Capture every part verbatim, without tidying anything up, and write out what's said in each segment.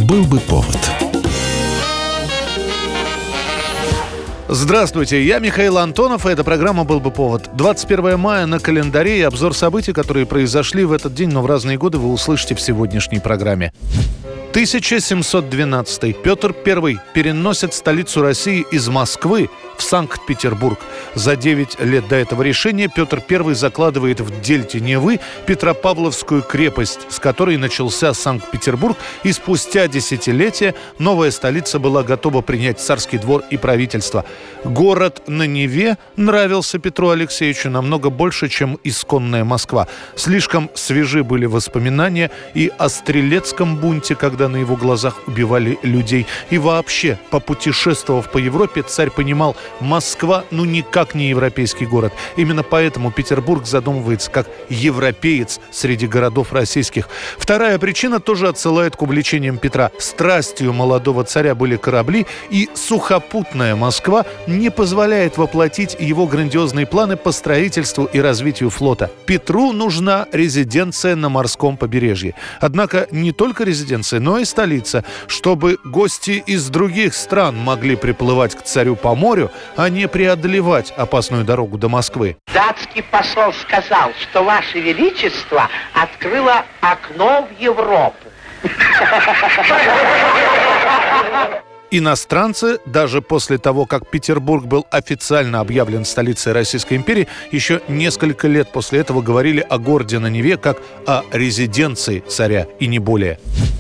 Был бы повод. Здравствуйте, я Михаил Антонов, и эта программа «Был бы повод». двадцать первое мая на календаре, и обзор событий, которые произошли в этот день, но в разные годы, вы услышите в сегодняшней программе. тысяча семьсот двенадцатый. Петр Первый переносит столицу России из Москвы в Санкт-Петербург. За девять лет до этого решения Петр Первый закладывает в дельте Невы Петропавловскую крепость, с которой начался Санкт-Петербург, и спустя десятилетия новая столица была готова принять царский двор и правительство. Город на Неве нравился Петру Алексеевичу намного больше, чем исконная Москва. Слишком свежи были воспоминания и о стрелецком бунте, когда на его глазах убивали людей. И вообще, попутешествовав по Европе, царь понимал, Москва ну никак не европейский город. Именно поэтому Петербург задумывается как европеец среди городов российских. Вторая причина тоже отсылает к увлечениям Петра. Страстью молодого царя были корабли, и сухопутная Москва не позволяет воплотить его грандиозные планы по строительству и развитию флота. Петру нужна резиденция на морском побережье. Однако не только резиденция, но и столица, чтобы гости из других стран могли приплывать к царю по морю, а не преодолевать опасную дорогу до Москвы. Датский посол сказал, что Ваше Величество открыло окно в Европу. Иностранцы, даже после того, как Петербург был официально объявлен столицей Российской империи, еще несколько лет после этого говорили о городе на Неве как о резиденции царя, и не более.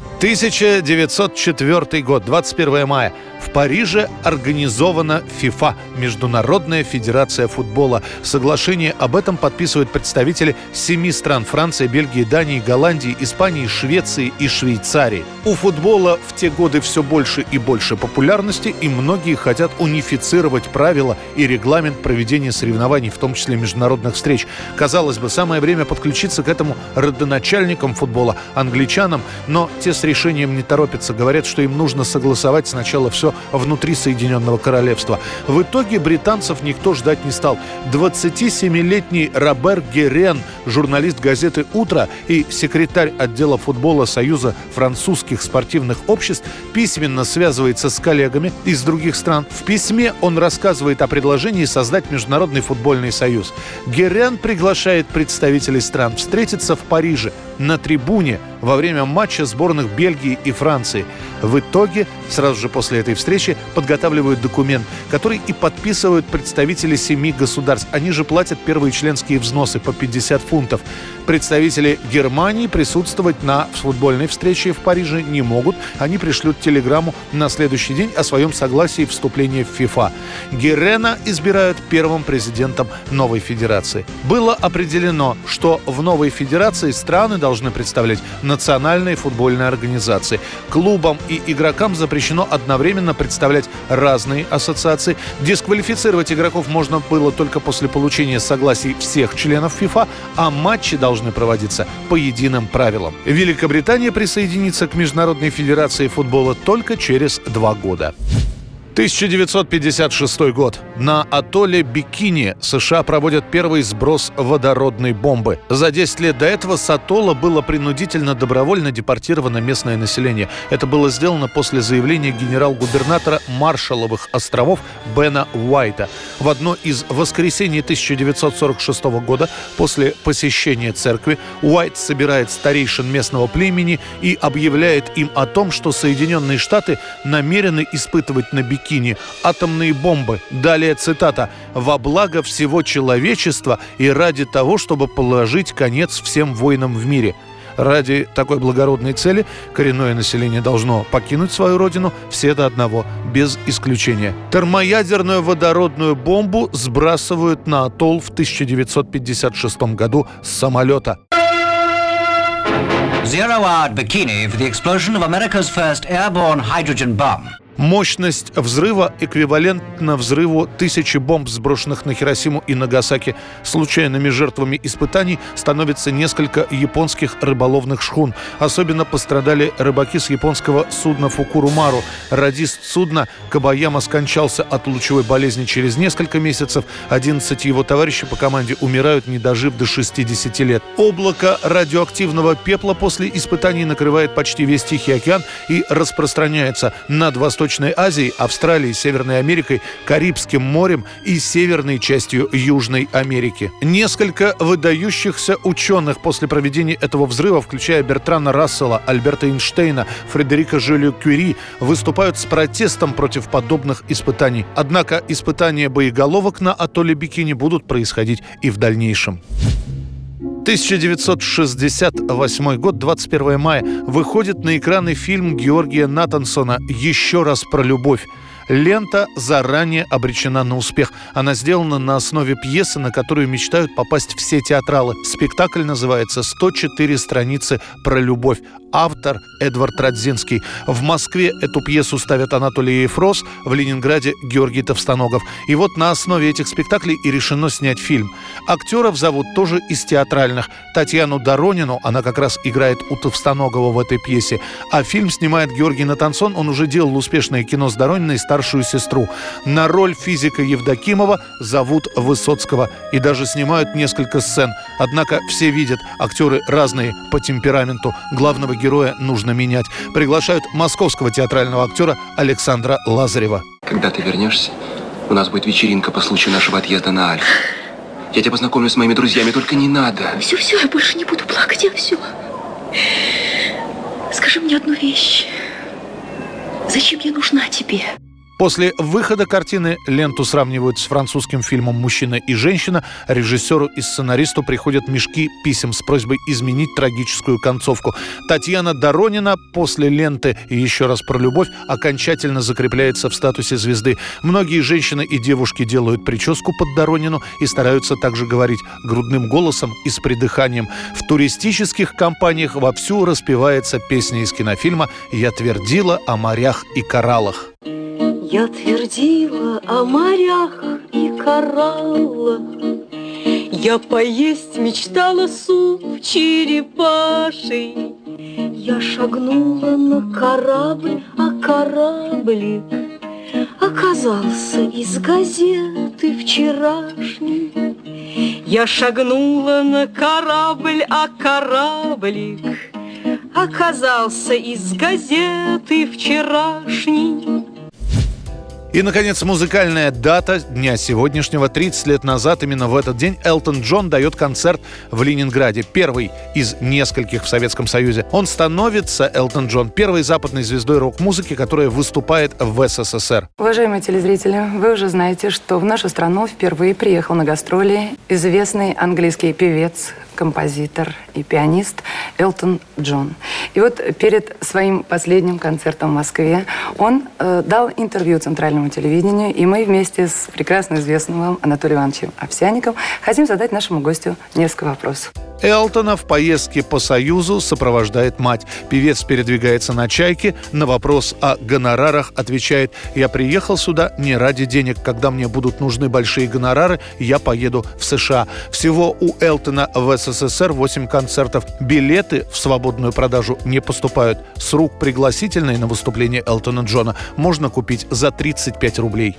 тысяча девятьсот четвёртый год, двадцать первое мая. В Париже организована ФИФА – Международная федерация футбола. Соглашение об этом подписывают представители семи стран – Франции, Бельгии, Дании, Голландии, Испании, Швеции и Швейцарии. У футбола в те годы все больше и больше популярности, и многие хотят унифицировать правила и регламент проведения соревнований, в том числе международных встреч. Казалось бы, самое время подключиться к этому родоначальникам футбола, англичанам, но те с решением не торопятся. Говорят, что им нужно согласовать сначала все внутри Соединенного Королевства. В итоге британцев никто ждать не стал. двадцатисемилетний Робер Герен, журналист газеты «Утро» и секретарь отдела футбола Союза французских спортивных обществ, письменно связывается с коллегами из других стран. В письме он рассказывает о предложении создать Международный футбольный союз. Герен приглашает представителей стран встретиться в Париже на трибуне во время матча сборных Бельгии и Франции. В итоге, сразу же после этой встречи, подготавливают документ, который и подписывают представители семи государств. Они же платят первые членские взносы по пятьдесят фунтов. Представители Германии присутствовать на футбольной встрече в Париже не могут. Они пришлют телеграмму на следующий день о своем согласии вступления в ФИФА. Герена избирают первым президентом новой федерации. Было определено, что в новой федерации страны должны представлять национальные футбольные организации. Клубам и игрокам запрещено одновременно представлять разные ассоциации. Дисквалифицировать игроков можно было только после получения согласий всех членов ФИФА, а матчи должны проводиться по единым правилам. Великобритания присоединится к Международной федерации футбола только через два года. тысяча девятьсот пятьдесят шестой год. На атолле Бикини США проводят первый сброс водородной бомбы. За десять лет до этого с атолла было принудительно добровольно депортировано местное население. Это было сделано после заявления генерал-губернатора Маршалловых островов Бена Уайта. В одно из воскресений тысяча девятьсот сорок шестого года, после посещения церкви, Уайт собирает старейшин местного племени и объявляет им о том, что Соединенные Штаты намерены испытывать на Бикини атомные бомбы. Далее цитата: «Во благо всего человечества и ради того, чтобы положить конец всем войнам в мире». Ради такой благородной цели коренное население должно покинуть свою родину, все до одного, без исключения. Термоядерную водородную бомбу сбрасывают на атолл в тысяча девятьсот пятьдесят шестом году с самолета. Zero-hour Bikini for the explosion of America's first airborne hydrogen bomb. Мощность взрыва эквивалентна взрыву тысячи бомб, сброшенных на Хиросиму и Нагасаки. Случайными жертвами испытаний становятся несколько японских рыболовных шхун. Особенно пострадали рыбаки с японского судна «Фукурумару». Радист судна Кабаяма скончался от лучевой болезни через несколько месяцев. одиннадцать его товарищей по команде умирают, не дожив до шестидесяти лет. Облако радиоактивного пепла после испытаний накрывает почти весь Тихий океан и распространяется над Восточной Азией, Австралией, Северной Америкой, Карибским морем и северной частью Южной Америки. Несколько выдающихся ученых после проведения этого взрыва, включая Бертрана Рассела, Альберта Эйнштейна, Фредерика Жюльо Кюри, выступают с протестом против подобных испытаний. Однако испытания боеголовок на атолле Бикини будут происходить и в дальнейшем. тысяча девятьсот шестьдесят восьмой год, двадцать первое мая, выходит на экраны фильм Георгия Натансона «Еще раз про любовь». Лента заранее обречена на успех. Она сделана на основе пьесы, на которую мечтают попасть все театралы. Спектакль называется «сто четыре страницы про любовь». Автор Эдвард Радзинский. В Москве эту пьесу ставят Анатолий Ефрос, в Ленинграде Георгий Товстоногов. И вот на основе этих спектаклей и решено снять фильм. Актеров зовут тоже из театральных. Татьяну Доронину, она как раз играет у Товстоногова в этой пьесе. А фильм снимает Георгий Натансон. Он уже делал успешное кино с Дорониной «Старшую сестру». На роль физика Евдокимова зовут Высоцкого. И даже снимают несколько сцен. Однако все видят, актеры разные по темпераменту. Главного героя нужно менять. Приглашают московского театрального актера Александра Лазарева. Когда ты вернешься, у нас будет вечеринка по случаю нашего отъезда на Альф. Я тебя познакомлю с моими друзьями, только не надо. Все-все, я больше не буду плакать, я все. Скажи мне одну вещь. Зачем я нужна тебе? После выхода картины ленту сравнивают с французским фильмом «Мужчина и женщина». Режиссеру и сценаристу приходят мешки писем с просьбой изменить трагическую концовку. Татьяна Доронина после ленты и «Еще раз про любовь» окончательно закрепляется в статусе звезды. Многие женщины и девушки делают прическу под Доронину и стараются также говорить грудным голосом и с придыханием. В туристических компаниях вовсю распевается песня из кинофильма «Я твердила о морях и кораллах». Я твердила о морях и кораллах, я поесть мечтала суп черепаший. Я шагнула на корабль, а кораблик оказался из газеты вчерашней. Я шагнула на корабль, а кораблик оказался из газеты вчерашней. И, наконец, музыкальная дата дня сегодняшнего. тридцать лет назад, именно в этот день, Элтон Джон дает концерт в Ленинграде. Первый из нескольких в Советском Союзе. Он становится, Элтон Джон, первой западной звездой рок-музыки, которая выступает в СССР. Уважаемые телезрители, вы уже знаете, что в нашу страну впервые приехал на гастроли известный английский певец, композитор и пианист Элтон Джон. И вот перед своим последним концертом в Москве он э, дал интервью Центральному телевидению, и мы вместе с прекрасно известным вам Анатолием Ивановичем Овсянниковым хотим задать нашему гостю несколько вопросов. Элтона в поездке по Союзу сопровождает мать. Певец передвигается на «Чайке». На вопрос о гонорарах отвечает: «Я приехал сюда не ради денег. Когда мне будут нужны большие гонорары, я поеду в США». Всего у Элтона в СССР восемь концертов. Билеты в свободную продажу не поступают. С рук пригласительные на выступление Элтона Джона можно купить за тридцать пять рублей.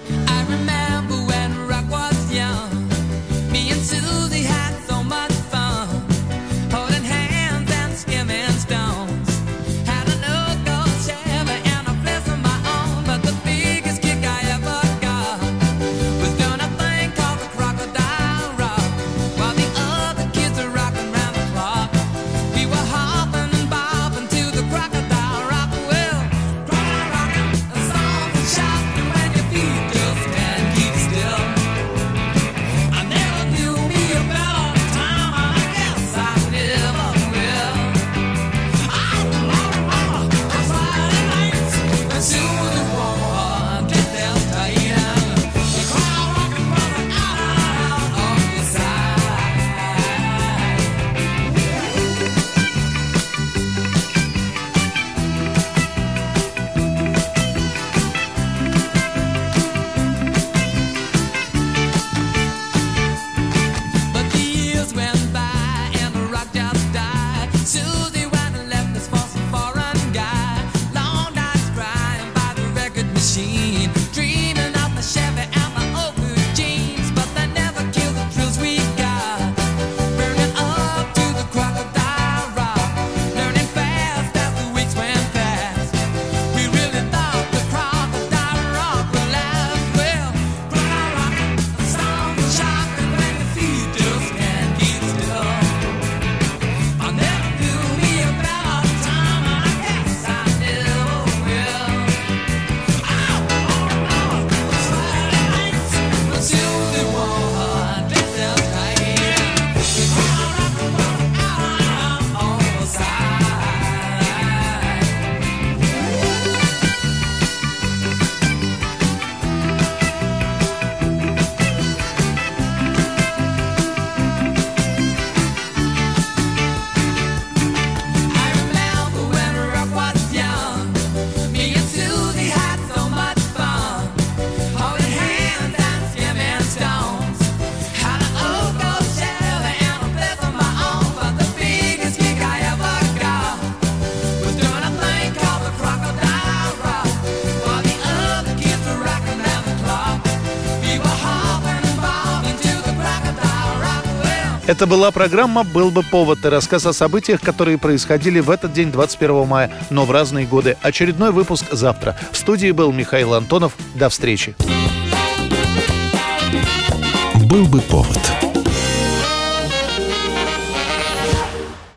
Это была программа «Был бы повод» и рассказ о событиях, которые происходили в этот день, двадцать первого мая, но в разные годы. Очередной выпуск завтра. В студии был Михаил Антонов. До встречи. «Был бы повод».